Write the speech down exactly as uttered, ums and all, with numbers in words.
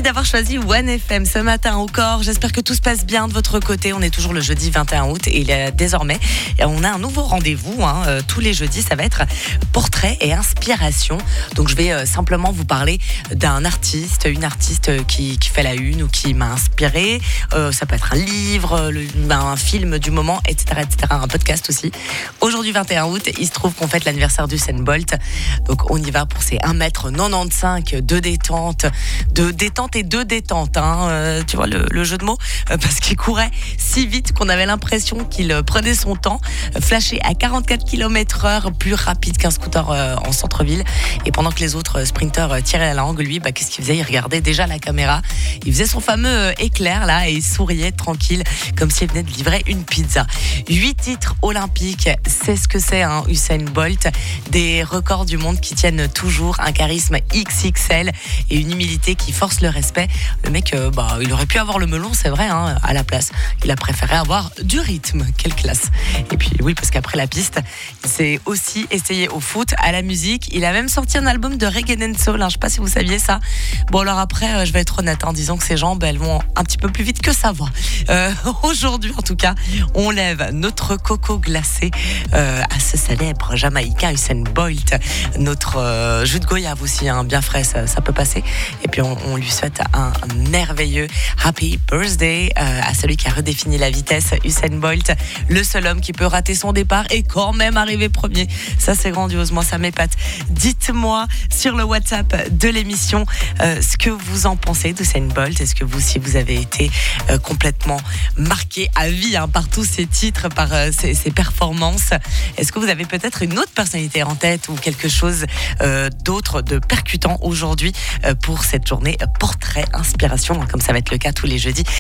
d'avoir choisi One F M ce matin encore. J'espère que tout se passe bien de votre côté. On est toujours le jeudi vingt et un août et il est désormais, on a un nouveau rendez-vous. Hein. Euh, tous les jeudis, ça va être portrait et inspiration. Donc, je vais euh, simplement vous parler d'un artiste, une artiste qui, qui fait la une ou qui m'a inspiré. Euh, ça peut être un livre, le, un film du moment, et cetera, et cetera. Un podcast aussi. Aujourd'hui, vingt et un août, il se trouve qu'on fête l'anniversaire d'Usain Bolt. Donc, on y va pour ces un mètre quatre-vingt-quinze de détente, de détente et de détente. Hein. Euh, tu vois le, le jeu de mots euh, parce qu'il courait si vite qu'on avait l'impression qu'il euh, prenait son temps. Euh, flashé à quarante-quatre kilomètres heure, plus rapide qu'un scooter euh, en centre-ville. Et pendant que les autres euh, sprinteurs euh, tiraient la langue, lui, bah, qu'est-ce qu'il faisait ? Il regardait déjà la caméra. Il faisait son fameux euh, éclair là et il souriait tranquille comme s'il venait de livrer une pizza. Huit titres olympiques, c'est ce que c'est hein, Usain Bolt. Des records du monde qui tiennent toujours, un charisme X X L et une humilité qui force le respect. Le mec, euh, bah, il aurait pu avoir le melon, c'est vrai, hein, à la place. Il a préféré avoir du rythme. Quelle classe. Et puis oui, parce qu'après la piste, il s'est aussi essayé au foot, à la musique. Il a même sorti un album de reggae and soul. Hein, je sais pas si vous saviez ça. Bon, alors après, euh, je vais être honnête en disant que ses jambes, elles vont un petit peu plus vite que sa voix. Euh, aujourd'hui, en tout cas, on lève notre coco glacé euh, à ce célèbre Jamaïcain Usain Bolt. Notre euh, jus de goyave aussi, hein, bien frais, ça, ça peut passer. Et puis on, on lui souhaite un, un merveilleux happy birthday euh, à celui qui a redéfini la vitesse, Usain Bolt, le seul homme qui peut rater son départ et quand même arriver premier. Ça c'est grandiose, moi ça m'épate. Dites-moi sur le WhatsApp de l'émission euh, ce que vous en pensez d'Usain Bolt. Est-ce que vous aussi vous avez été euh, complètement marqué à vie hein, par tous ces titres, par euh, ces, ces performances? Est-ce que vous avez peut-être une autre personnalité en tête ou quelque chose euh, d'autre de percutant aujourd'hui euh, pour cette journée portrait inspiration, comme ça va être le cas tous les jeudis?